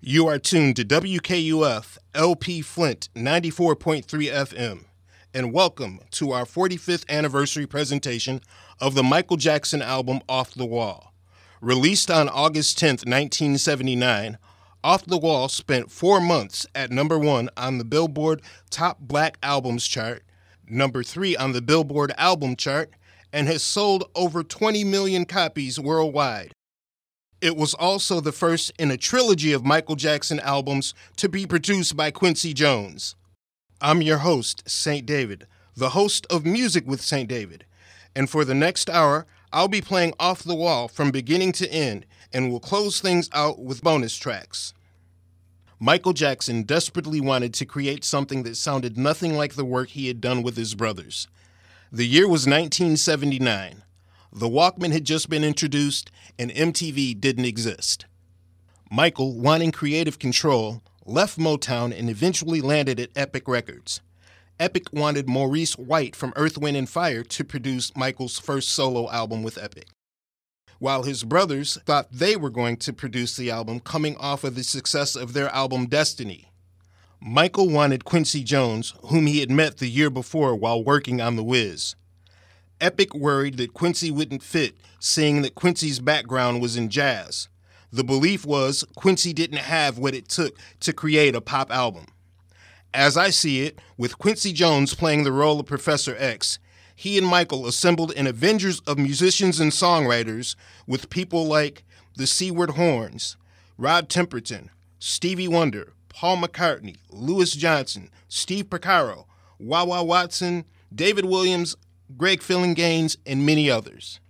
You are tuned to WKUF LP Flint 94.3 FM, and welcome to our 45th anniversary presentation of the Michael Jackson album Off the Wall. Released on August 10th, 1979, Off the Wall spent 4 months at number 1 on the Billboard Top Black Albums chart, number 3 on the Billboard Album chart, and has sold over 20 million copies worldwide. It was also the first in a trilogy of Michael Jackson albums to be produced by Quincy Jones. I'm your host, St. David, the host of Music with St. David, and for the next hour, I'll be playing Off the Wall from beginning to end, and we'll close things out with bonus tracks. Michael Jackson desperately wanted to create something that sounded nothing like the work he had done with his brothers. The year was 1979. The Walkman had just been introduced, and MTV didn't exist. Michael, wanting creative control, left Motown and eventually landed at Epic Records. Epic wanted Maurice White from Earth, Wind & Fire to produce Michael's first solo album with Epic, while his brothers thought they were going to produce the album coming off of the success of their album Destiny. Michael wanted Quincy Jones, whom he had met the year before while working on The Wiz. Epic worried that Quincy wouldn't fit, seeing that Quincy's background was in jazz. The belief was Quincy didn't have what it took to create a pop album. As I see it, with Quincy Jones playing the role of Professor X, he and Michael assembled an Avengers of musicians and songwriters with people like the Seward Horns, Rod Temperton, Stevie Wonder, Paul McCartney, Louis Johnson, Steve Porcaro, Wah Wah Watson, David Williams, Greg Gaines, and many others.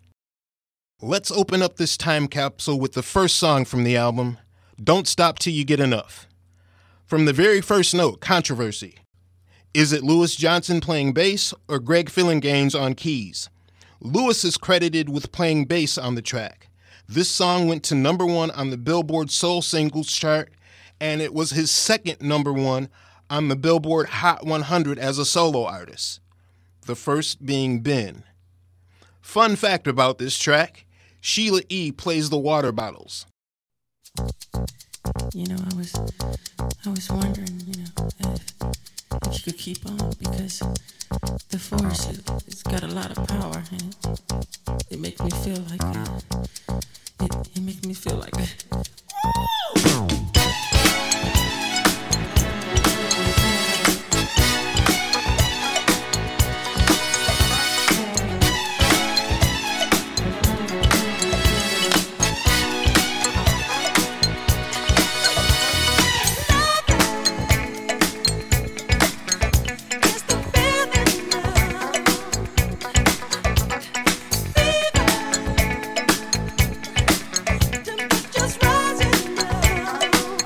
Let's open up this time capsule with the first song from the album, Don't Stop Till You Get Enough. From the very first note, controversy. Is it Louis Johnson playing bass or Greg Gaines on keys? Louis is credited with playing bass on the track. This song went to number 1 on the Billboard Soul Singles chart, and it was his second number 1 on the Billboard Hot 100 as a solo artist. The first being Ben. Fun fact about this track, Sheila E. plays the water bottles. You know, I was wondering, if you could keep on, because the force, it's got a lot of power, and it makes me feel like it makes me feel like Just rising now.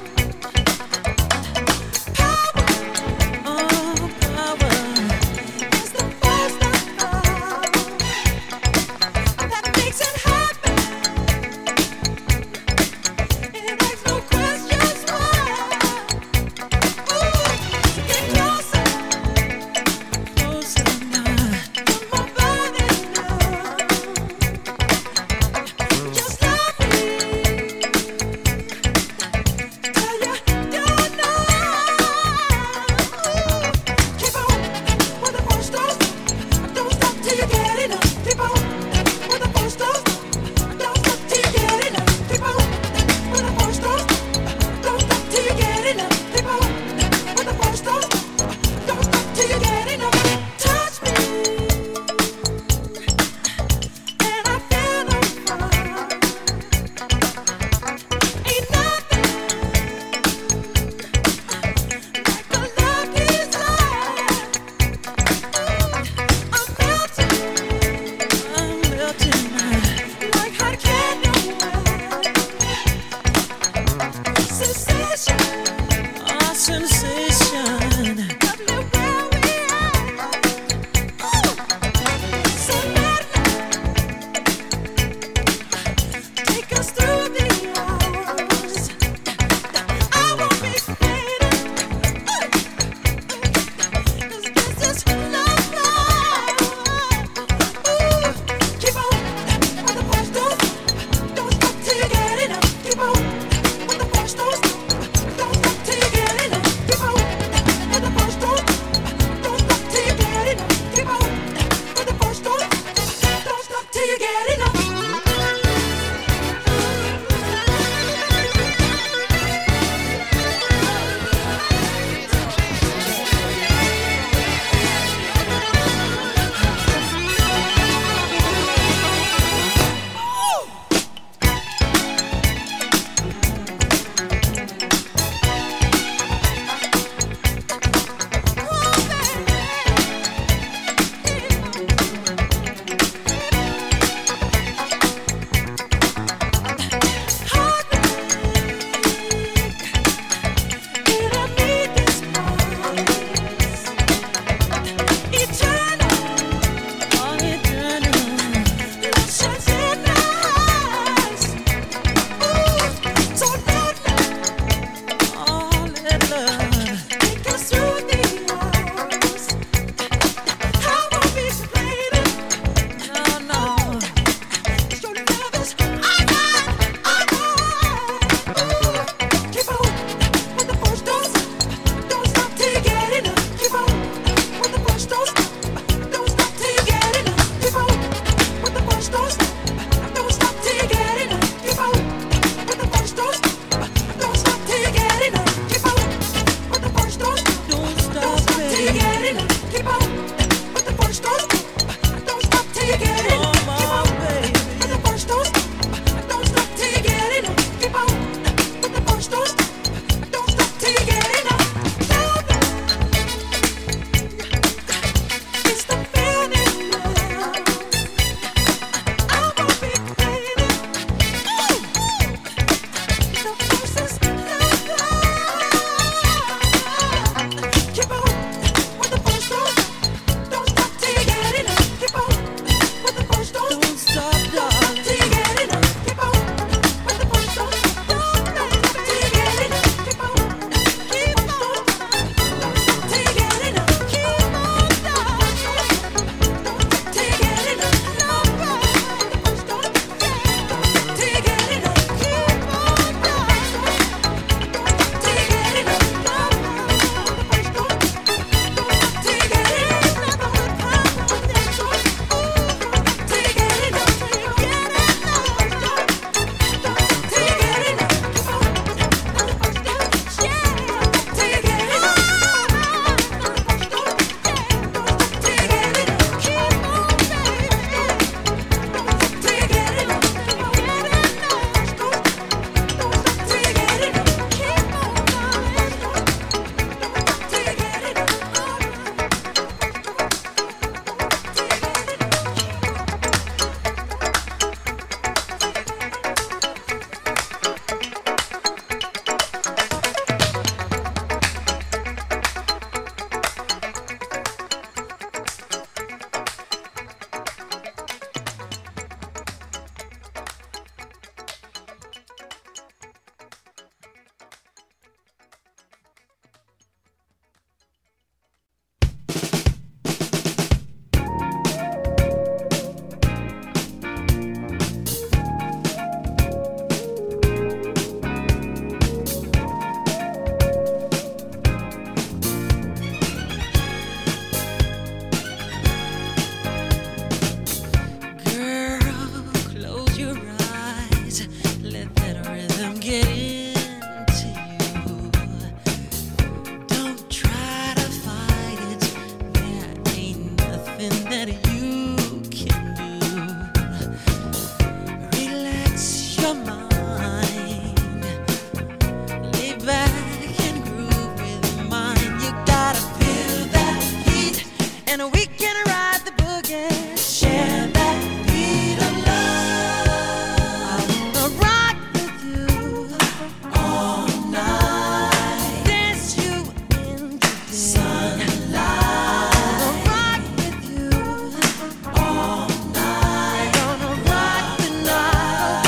and we can ride the boogie. Share that beat of love. I wanna rock with you all night. Dance you in the sunlight. I wanna rock with you all night. Gonna rock the night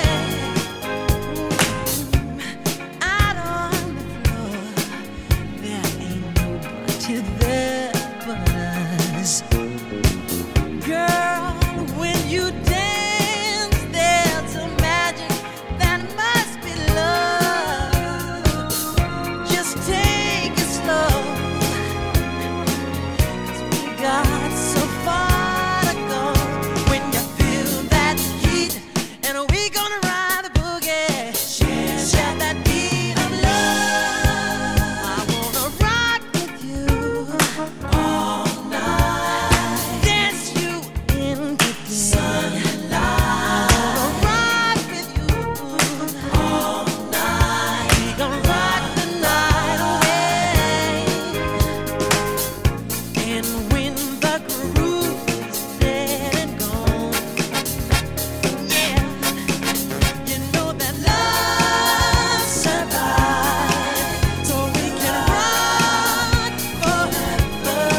away. Out on the floor, there ain't nobody there but us. Girl, when you dance, there's a magic that must be love. Just take it slow, 'cause we got so far to go. When you feel that heat, and we gonna ride the boogie. Share that beat of love. I wanna rock with you all night. Dance you into the sunlight. I wanna rock with you all night. We gon' rock the night away. And when the groove is dead and gone, yeah, you know that love survives, so we can rock forever.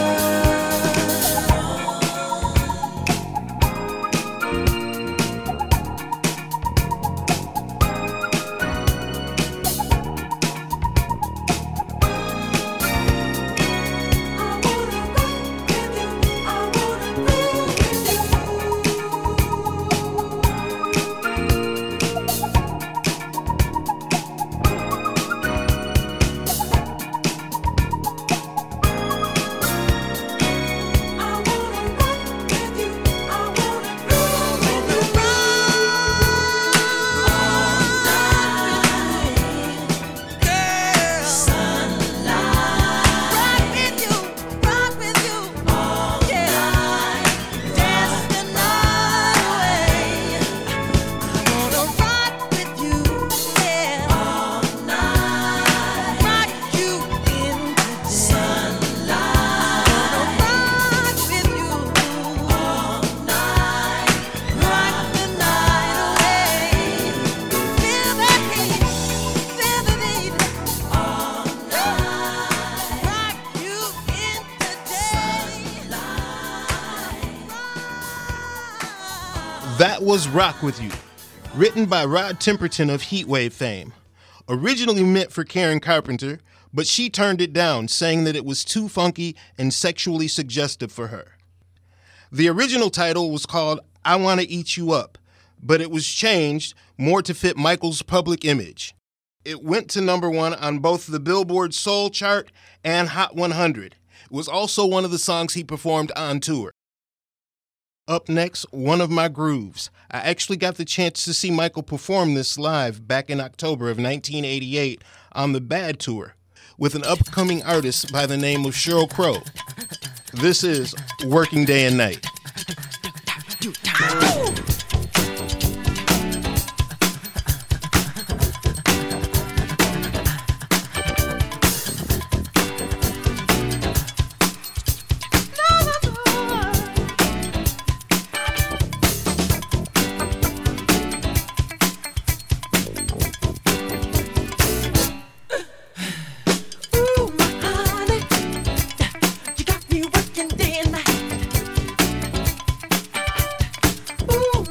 That was Rock With You, written by Rod Temperton of Heatwave fame. Originally meant for Karen Carpenter, but she turned it down, saying that it was too funky and sexually suggestive for her. The original title was called I Wanna Eat You Up, but it was changed more to fit Michael's public image. It went to #1 on both the Billboard Soul Chart and Hot 100. It was also one of the songs he performed on tour. Up next, One of My Grooves. I actually got the chance to see Michael perform this live back in October of 1988 on the Bad Tour with an upcoming artist by the name of Sheryl Crow. This is Working Day and Night. Ooh, my honey, you got me working day and night. Ooh,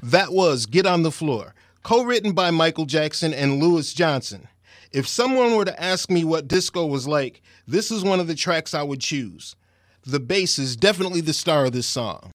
That was Get on the Floor, co-written by Michael Jackson and Louis Johnson. If someone were to ask me what disco was like, this is one of the tracks I would choose. The bass is definitely the star of this song.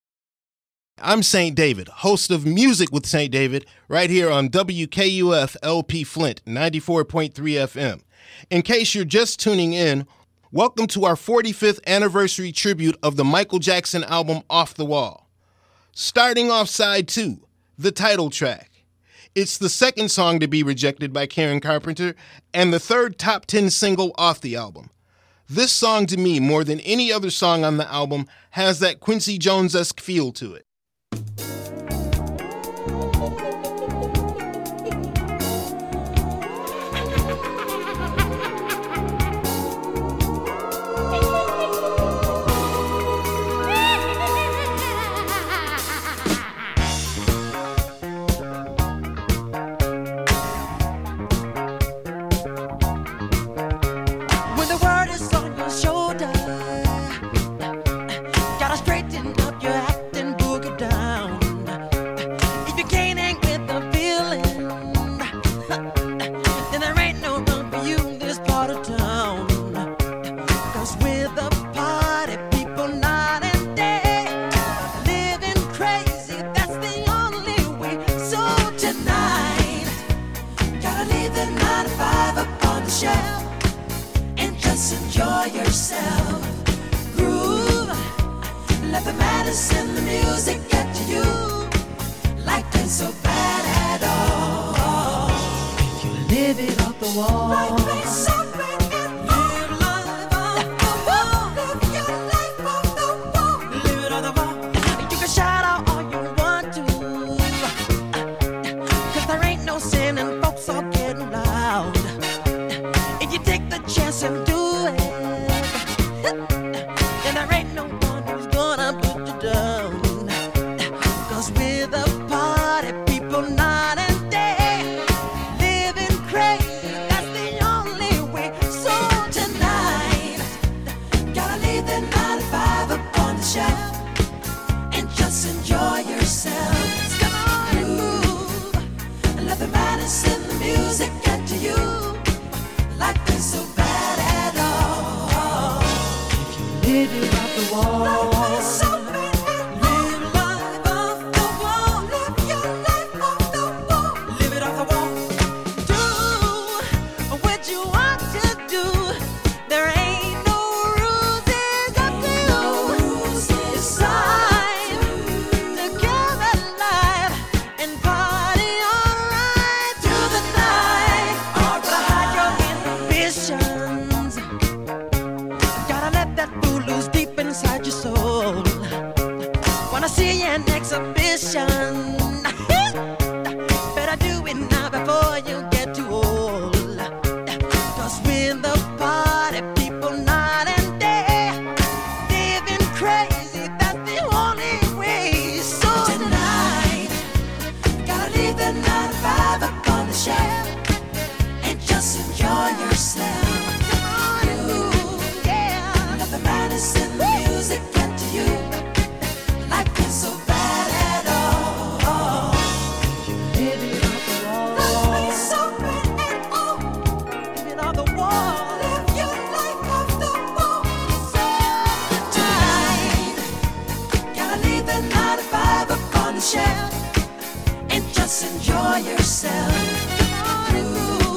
I'm St. David, host of Music with St. David, right here on WKUF LP Flint 94.3 FM. In case you're just tuning in, welcome to our 45th anniversary tribute of the Michael Jackson album Off the Wall. Starting off side 2, the title track. It's the second song to be rejected by Karen Carpenter and the third top 10 single off the album. This song, to me, more than any other song on the album, has that Quincy Jones-esque feel to it.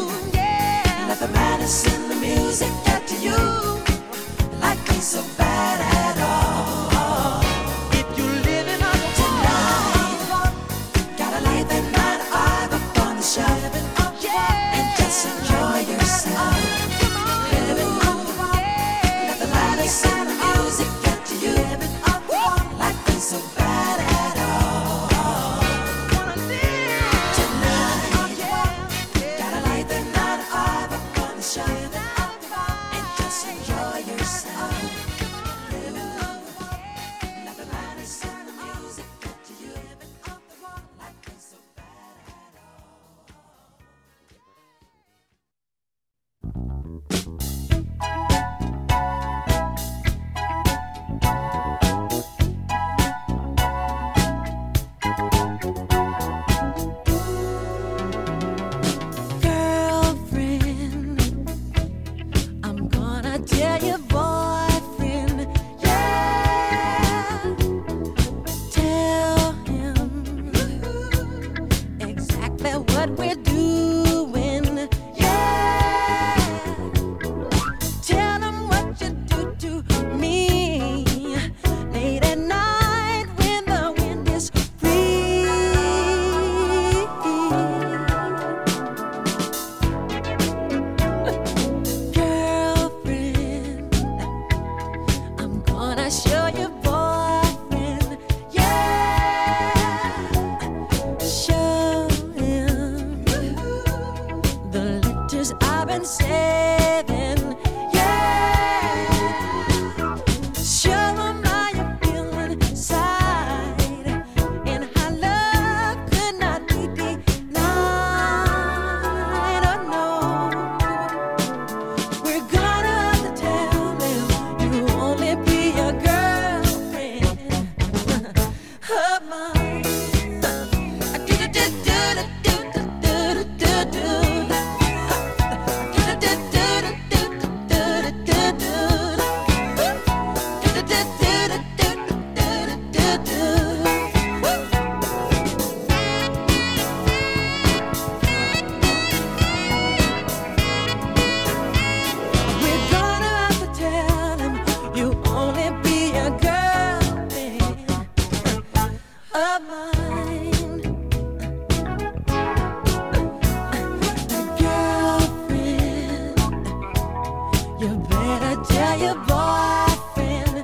Let the madness in the music get to you like it's so bad. wanna show your boyfriend, yeah, show him the letters I've been saving, yeah, show him how you feel inside and how love could not be denied. Oh no, we're gonna have to tell them you only be a girlfriend of mine. We're gonna have to tell him you only be a girlfriend of mine. Girlfriend, you better tell your boyfriend,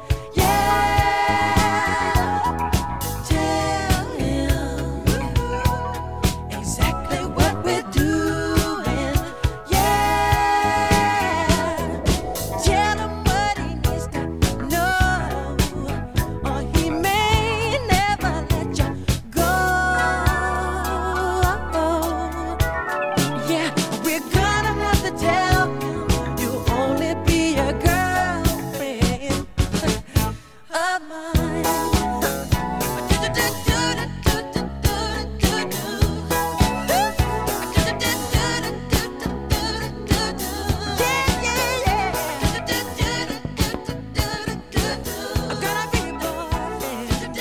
yeah, tell him exactly what we're doing, yeah, tell him what he needs to know, or he may never let you go. Yeah, we're gonna have to tell him you only be a girlfriend of mine. I'm gonna be your boyfriend,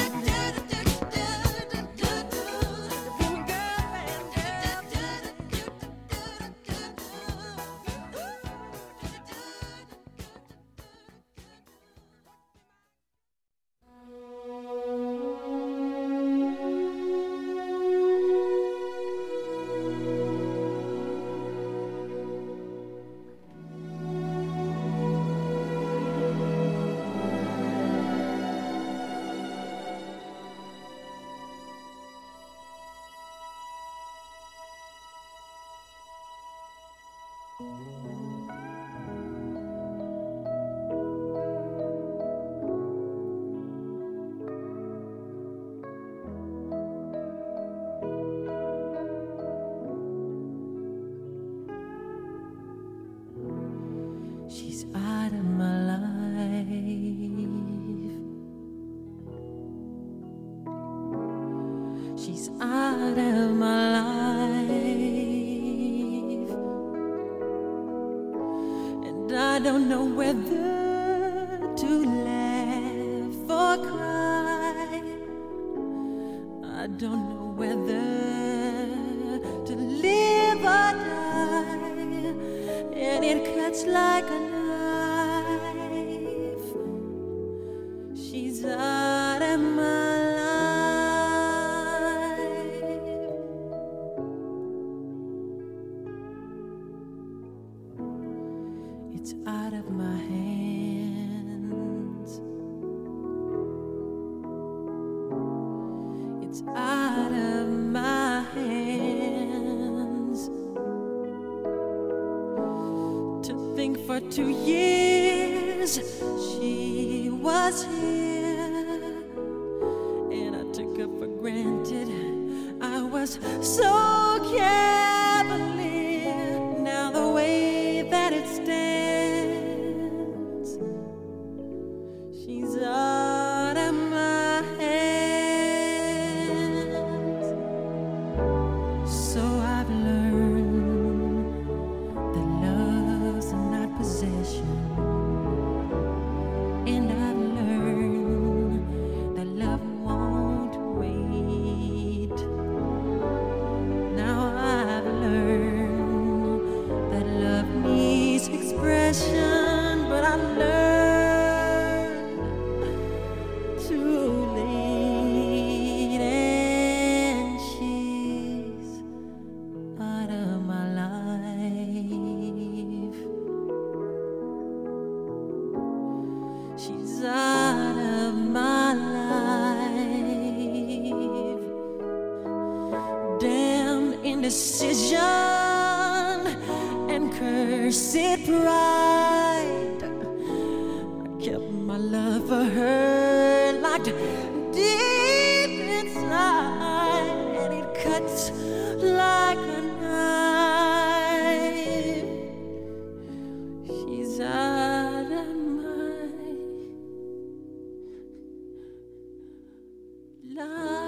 she's out of my life. She's out of my life, and I don't know whether to laugh or cry. I don't know whether to live or die, and it cuts like a knife. She's out of my life. It's out of my hands. It's out of my hands. To think for 2 years she was here, and I took her for granted. I was so cavalier. Now the way that it stands, she's out of my hands. So I've learned that love's not possession, and I've learned indecision and cursed pride. I kept my love for her locked deep inside, and it cuts like a knife. She's out of my life.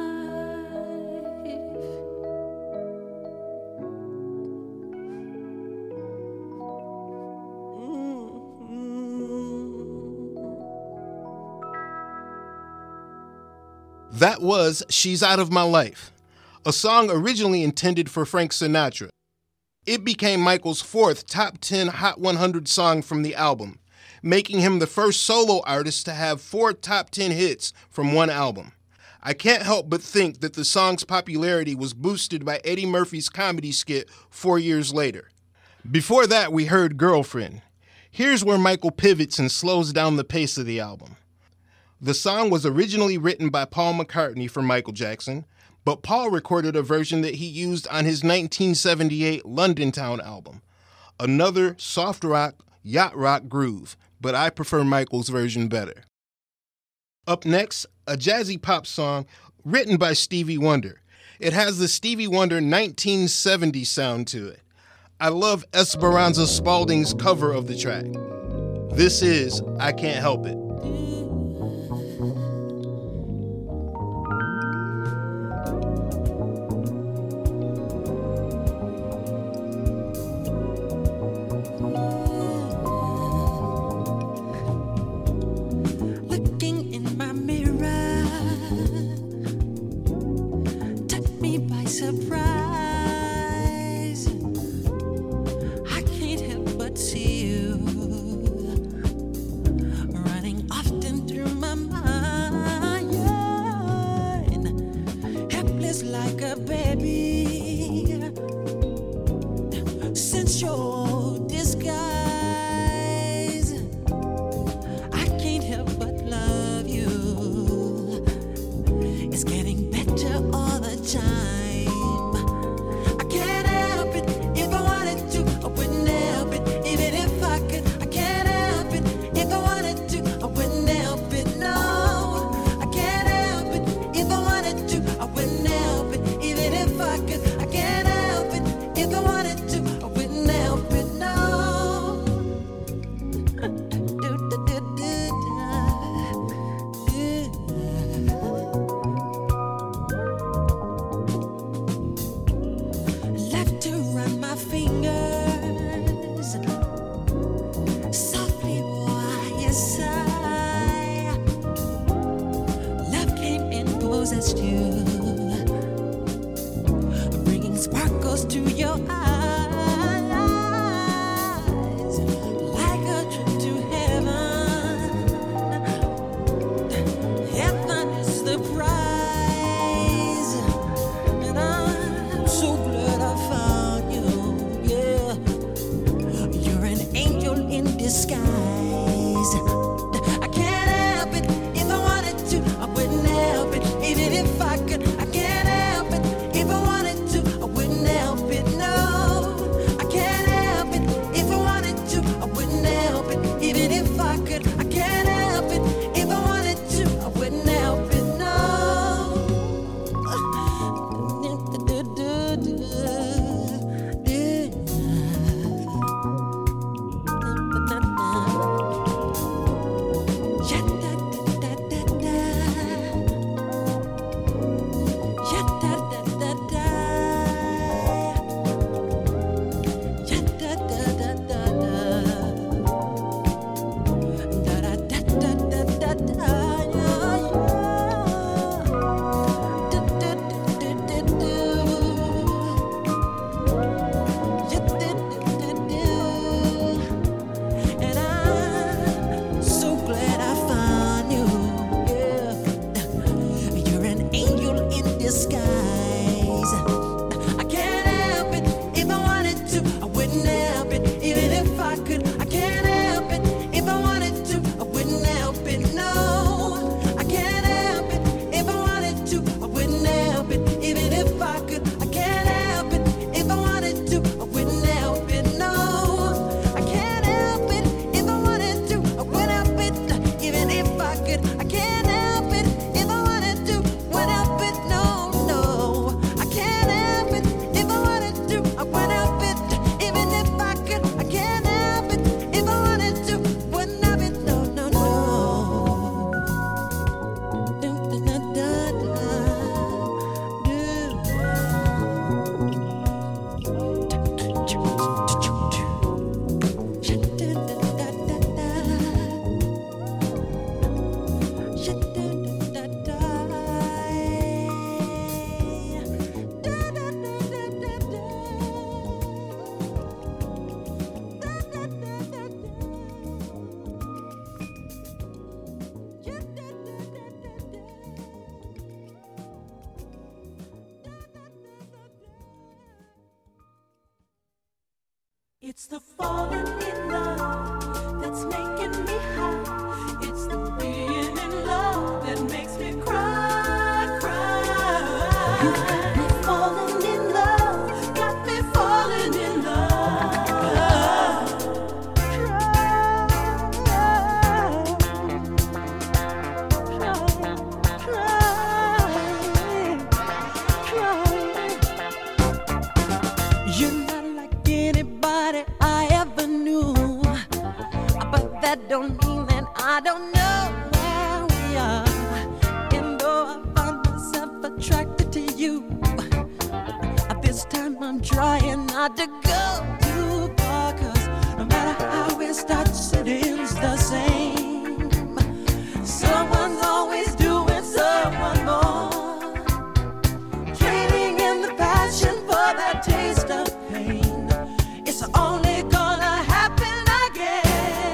That was She's Out of My Life, a song originally intended for Frank Sinatra. It became Michael's fourth top 10 Hot 100 song from the album, making him the first solo artist to have 4 top 10 hits from one album. I can't help but think that the song's popularity was boosted by Eddie Murphy's comedy skit 4 years later. Before that, we heard Girlfriend. Here's where Michael pivots and slows down the pace of the album. The song was originally written by Paul McCartney for Michael Jackson, but Paul recorded a version that he used on his 1978 London Town album. Another soft rock, yacht rock groove, but I prefer Michael's version better. Up next, a jazzy pop song written by Stevie Wonder. It has the Stevie Wonder 1970 sound to it. I love Esperanza Spalding's cover of the track. This is I Can't Help It. Surprise, I can't help but see you running often through my mind, helpless like a baby, since your disguise, I can't help but love you, it's getting better all the time. Bringing sparkles to your eyes, like a trip to heaven. Heaven is the prize, and I'm so glad I found you. Yeah, you're an angel in disguise. I can't help it. If I wanted to, I wouldn't help it. Even if I could, It's the falling in love that's making me high. It's the being in love that makes me cry, cry. You got me falling in love, got me falling in love. That don't mean that I don't know where we are. And though I find myself attracted to you, this time I'm trying not to go too far. 'Cause no matter how it starts, it ends the same. Someone's always doing someone more, trading in the passion for that taste of pain. It's only gonna happen again.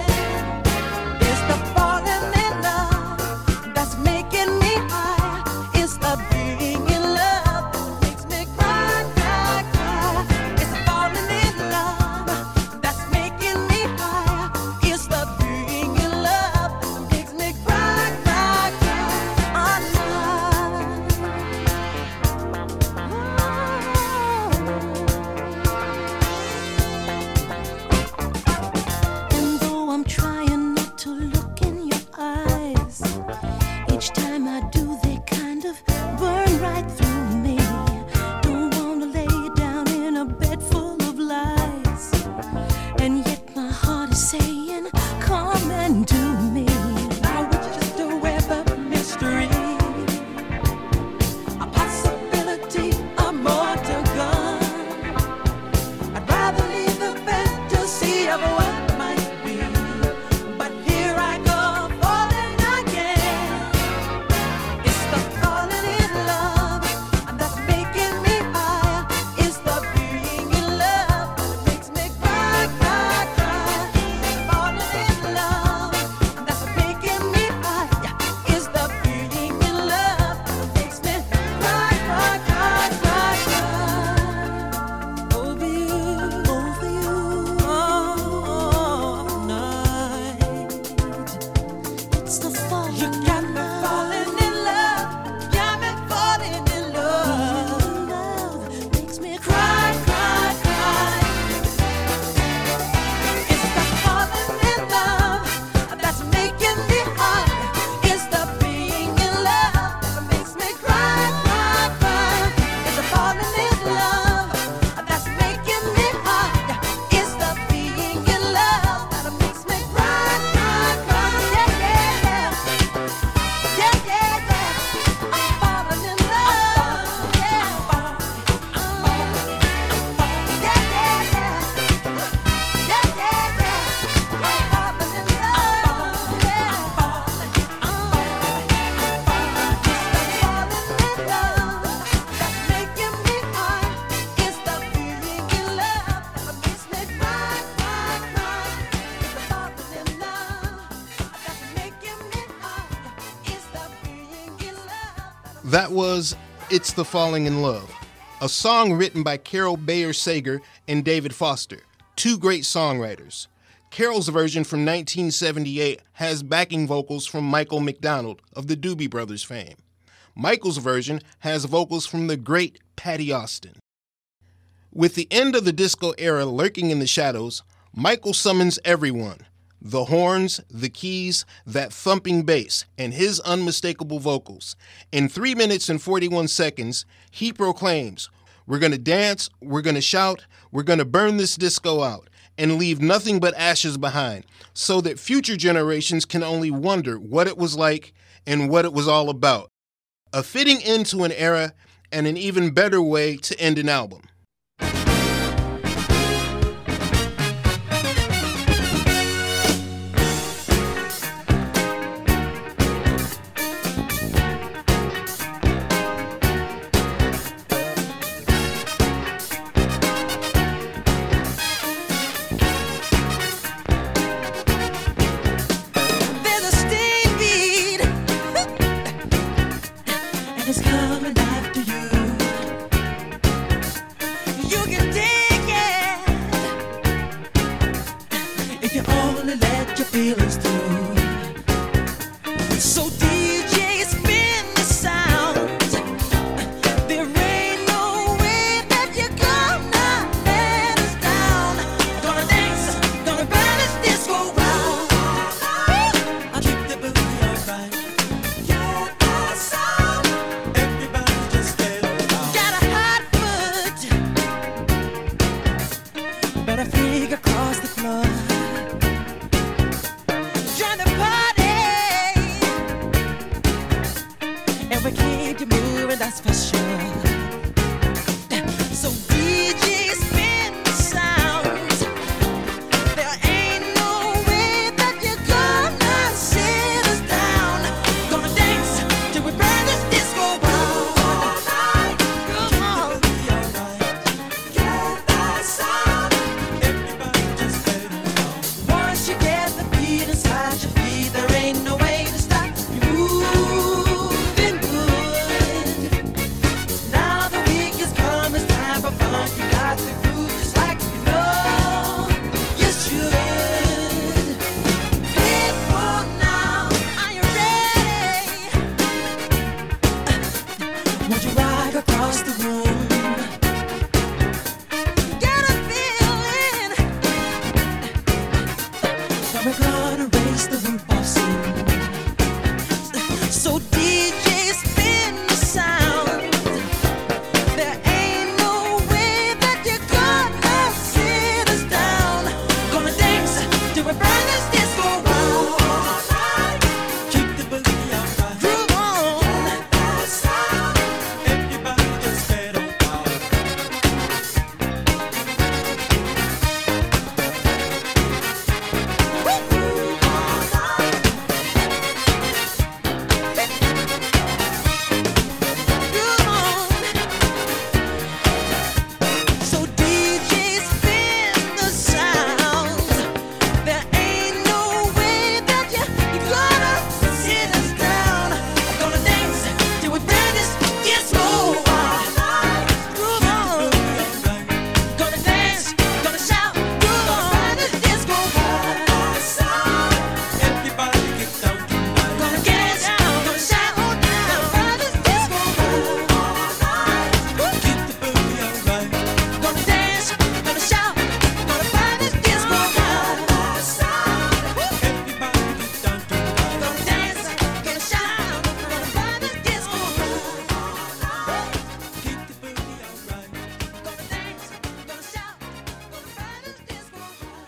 That was It's the Falling in Love, a song written by Carol Bayer Sager and David Foster, two great songwriters. Carol's version from 1978 has backing vocals from Michael McDonald of the Doobie Brothers fame. Michael's version has vocals from the great Patti Austin. With the end of the disco era lurking in the shadows, Michael summons everyone. The horns, the keys, that thumping bass, and his unmistakable vocals. In 3 minutes and 41 seconds, he proclaims, "We're going to dance, we're going to shout, we're going to burn this disco out, and leave nothing but ashes behind, so that future generations can only wonder what it was like and what it was all about." A fitting end to an era and an even better way to end an album. It's coming after you. never keep you moving, that's for sure. So DJ spin the sounds. There ain't no way that you're gonna sit us down. Gonna dance till we burn this disco all night. Come on. Get that sound. Everybody just let it go. Once you get the beat inside your feet, there ain't no way to stop you moving good. Now the week is come, it's time for fun. You got the groove just like you know you should. People now, are you ready? Won't you ride across the room? Get a feeling that we're gonna raise the roof off soon. So DJ spin the sound. There ain't no way that you're gonna sit us down. Gonna dance till we burn this disco all night. Keep the boogie alright. Groove on. That sound. Everybody just let it go. So DJ spin the sounds. There ain't no way that you're gonna sit us down. Gonna dance till we burn this disco all night. Groove on. Gonna dance, gonna shout, groove on. Burn this disco all sound. Everybody get down tonight. Gonna get down, gonna shout, gonna burn this disco all night. Keep the boogie alright. Gonna dance, gonna shout, gonna burn this disco all sound. Everybody get down tonight. Gonna dance, gonna shout, gonna burn this disco all night. Keep the boogie alright. Gonna dance, gonna shout, gonna burn this disco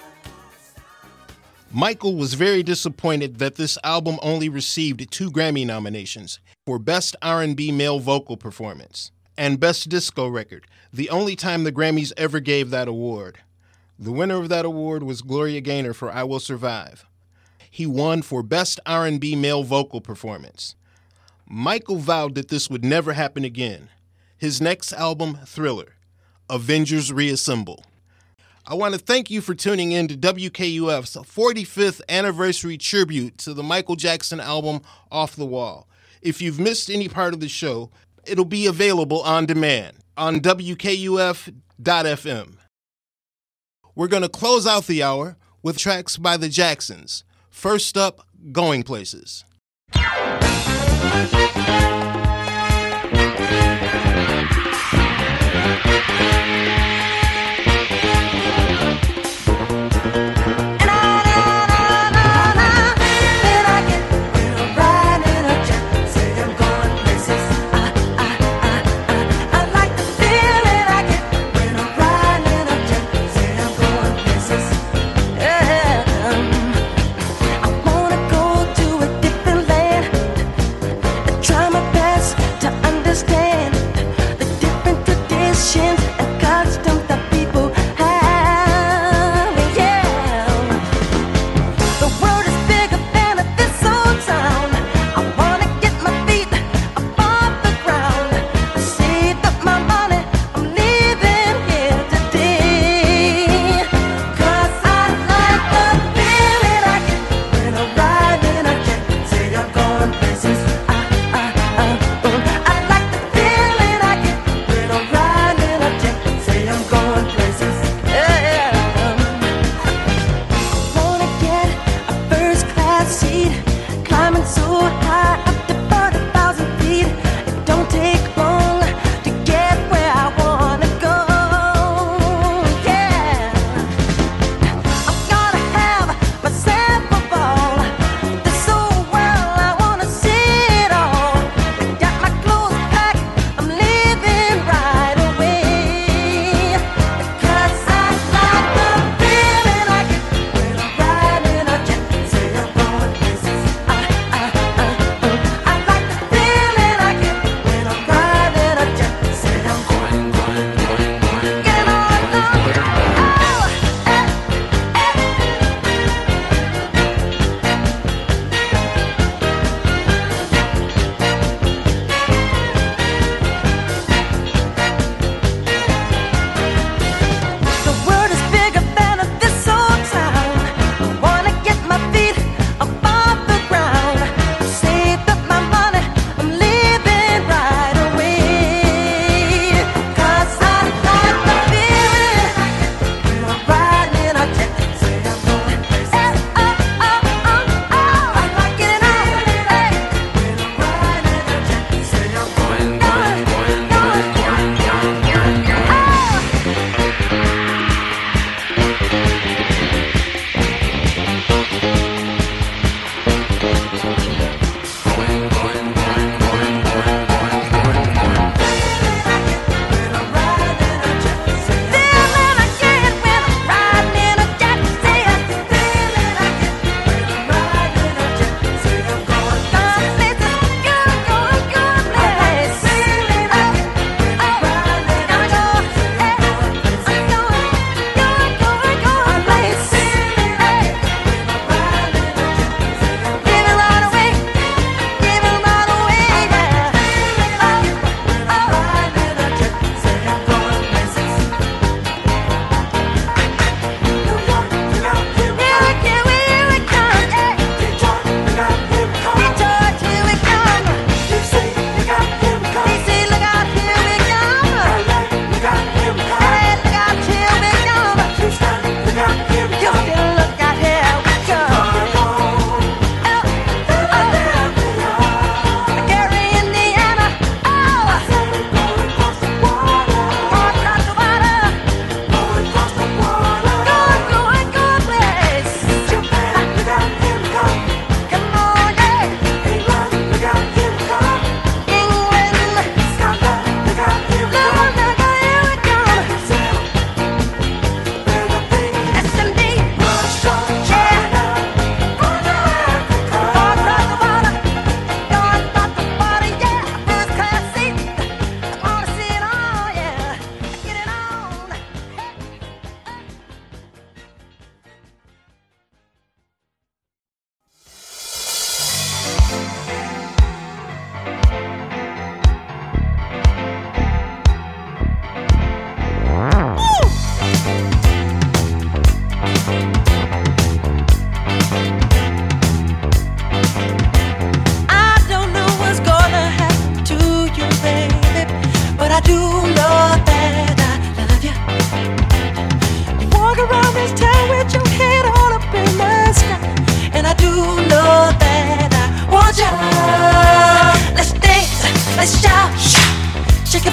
Michael was very disappointed that this album only received 2 Grammy nominations for Best R&B Male Vocal Performance and Best Disco Record, the only time the Grammys ever gave that award. The winner of that award was Gloria Gaynor for I Will Survive. He won for Best R&B Male Vocal Performance. Michael vowed that this would never happen again. His next album, Thriller, Avengers Reassemble. I want to thank you for tuning in to WKUF's 45th anniversary tribute to the Michael Jackson album Off the Wall. If you've missed any part of the show, it'll be available on demand on WKUF.FM. We're going to close out the hour with tracks by the Jacksons. First up, Going Places. I wanna go to a different land.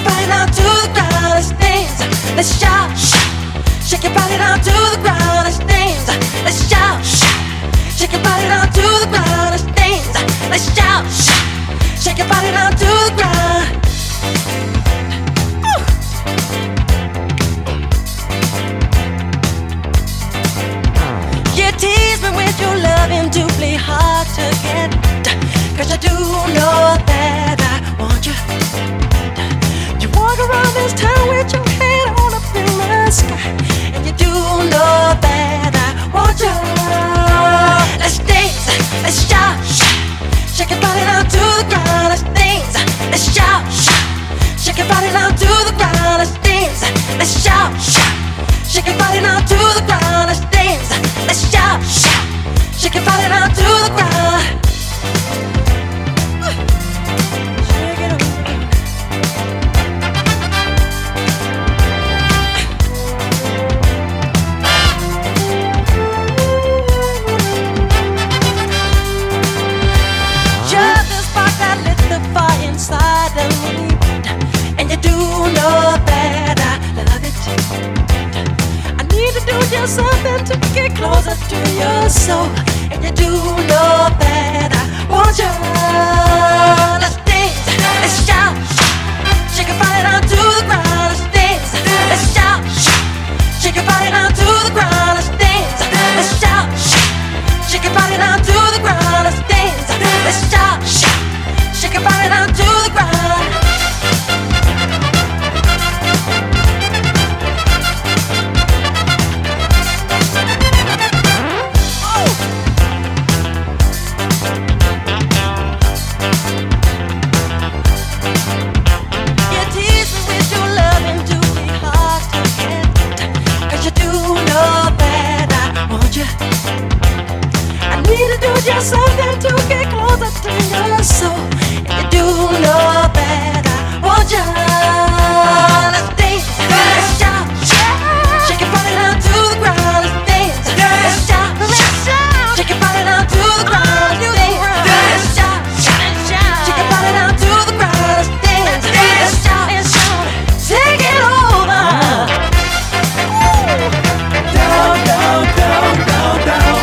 body down to the ground. Let's dance. Let's shout. Shake your body down to the ground. Let's dance. Let's shout. Shake your body down to the ground. Let's dance. Let's shout. Shake your body down to the ground. You tease me with your loving, doubly hard to get. 'Cause I do know that I want you. You walk around this town with your head on up in the sky, and you do know that I want you. Let's dance, let's shout, shake your body down to the ground. Let's dance, let's shout, shake your body down to the ground. Let's dance, let's shout, shake your body down to the ground. Let's dance, let's shout, shake your body down to the ground. And you do know that I love it. I need to do just something to get closer to your soul. And you do know that I want you. Let's dance, let's shout, shake your body down to the ground. Let's dance, let's shout, shake your body down to the ground. Let's dance, let's shout, shake your body down to the ground. Let's dance, let's shout, shake your body down to the ground. Just something to get closer to your soul. And you do know that I want you. Let's dance, let's shout, shake your body down to the ground. Let's dance, let's shout, shake your body down to the ground. Let's dance, let's shout, shake your body down to the ground. Let's dance, let's shout, take it over. Down, down, down, down, down.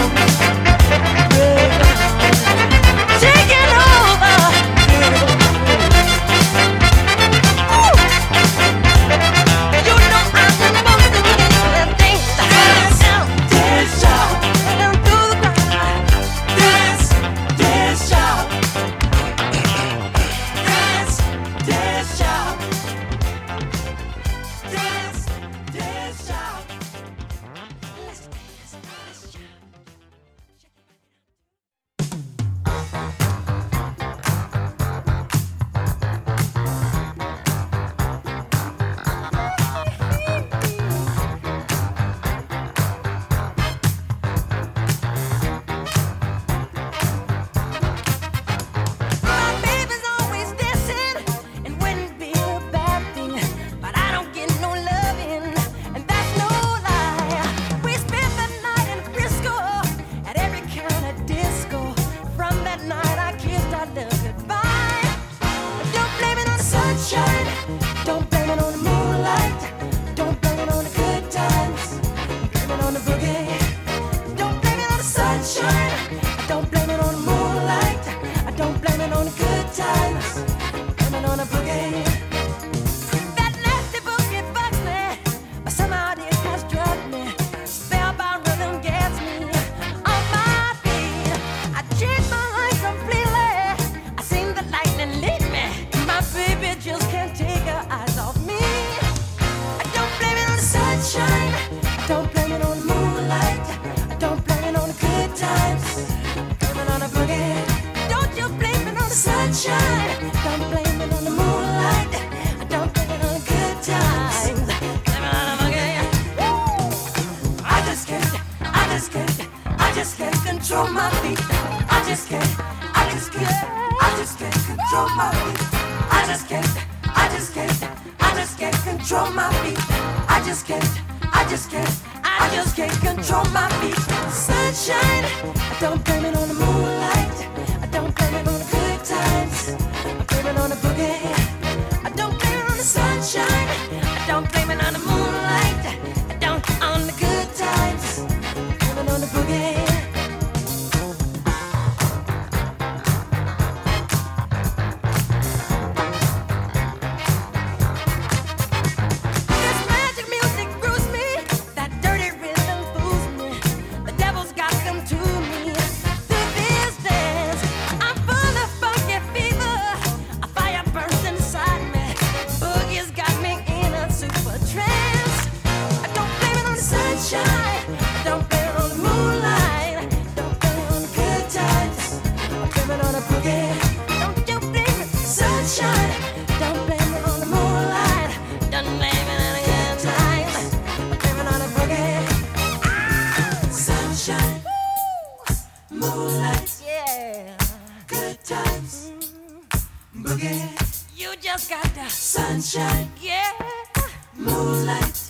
control my feet. I just can't control my feet. I just can't control my feet. I just can't control my feet. Sunshine, I don't blame it on the moonlight. I don't blame it on the good times. I blame it on the boogie. I don't blame it on the sunshine. blues, boogie. You just got the sunshine, yeah. Moonlight,